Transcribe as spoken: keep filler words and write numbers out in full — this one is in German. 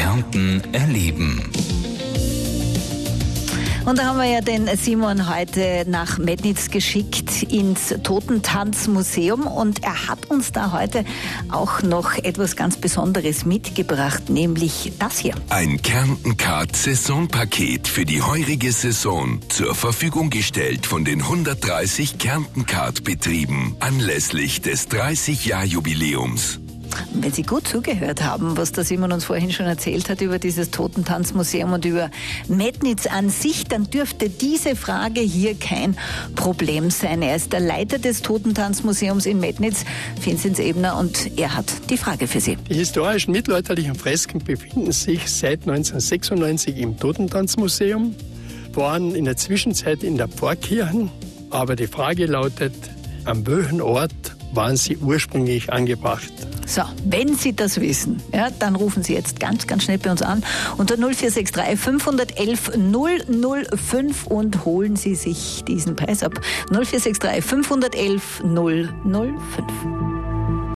Kärnten erleben. Und da haben wir ja den Simon heute nach Metnitz geschickt ins Totentanzmuseum und er hat uns da heute auch noch etwas ganz Besonderes mitgebracht, nämlich das hier. Ein Kärnten-Card-Saisonpaket für die heurige Saison zur Verfügung gestellt von den hundertdreißig Kärnten-Card-Betrieben anlässlich des dreißig-Jahr-Jubiläums. Wenn Sie gut zugehört haben, was der Simon uns vorhin schon erzählt hat über dieses Totentanzmuseum und über Metnitz an sich, dann dürfte diese Frage hier kein Problem sein. Er ist der Leiter des Totentanzmuseums in Metnitz, Vinzenz Ebner, und er hat die Frage für Sie. Die historischen mittelalterlichen Fresken befinden sich seit neunzehnhundertsechsundneunzig im Totentanzmuseum, waren in der Zwischenzeit in der Pfarrkirche, aber die Frage lautet, an welchem Ort waren sie ursprünglich angebracht? So, wenn Sie das wissen, ja, dann rufen Sie jetzt ganz, ganz schnell bei uns an unter null vier sechs drei fünf eins eins null null fünf und holen Sie sich diesen Preis ab. null vier sechs drei fünf eins eins null null fünf.